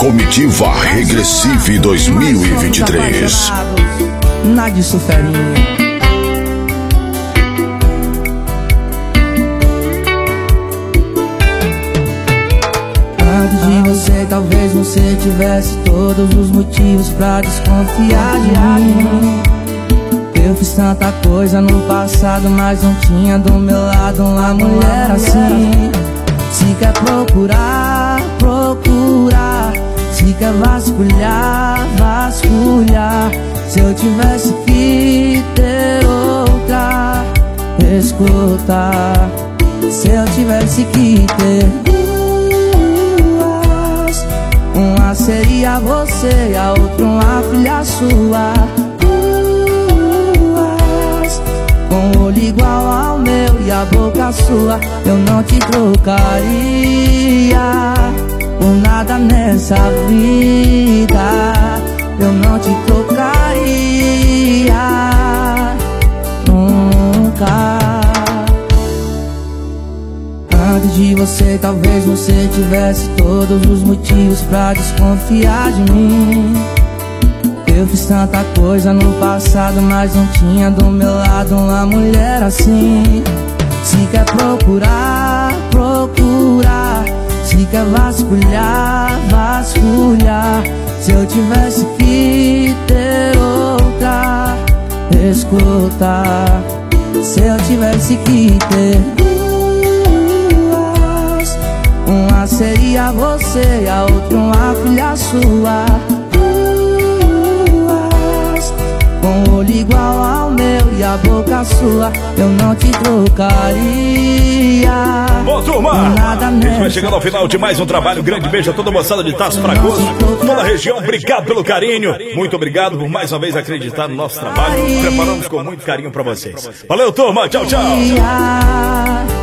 Comitiva Regressive 2023. Nada disso, ferinha. De você, talvez você tivesse todos os motivos pra desconfiar de mim. Eu fiz tanta coisa no passado, mas não tinha do meu lado uma mulher assim. Se quer procurar, procurar. Se quer vasculhar, vasculhar. Se eu tivesse que ter outra, escuta. Se eu tivesse que ter uma seria você, a outra uma filha sua. Com o olho igual ao meu e a boca sua. Eu não te trocaria por nada nessa vida. Eu não te trocaria nunca. Antes de você, talvez você tivesse todos os motivos pra desconfiar de mim. Eu fiz tanta coisa no passado, mas não tinha do meu lado uma mulher assim. Se quer procurar, procurar. Se quer vasculhar, vasculhar. Se eu tivesse que ter outra, escuta. Se eu tivesse que ter uma seria você, a outra uma filha sua. Com o olho igual ao meu e a boca sua. Eu não te trocaria. Bom, turma, a gente vai chegando ao final de mais um trabalho. Grande beijo a toda a moçada de Taço Fragoso, toda a região. Obrigado pelo carinho. Muito obrigado por mais uma vez acreditar no nosso trabalho. Preparamos com muito carinho pra vocês. Valeu, turma. Tchau, tchau.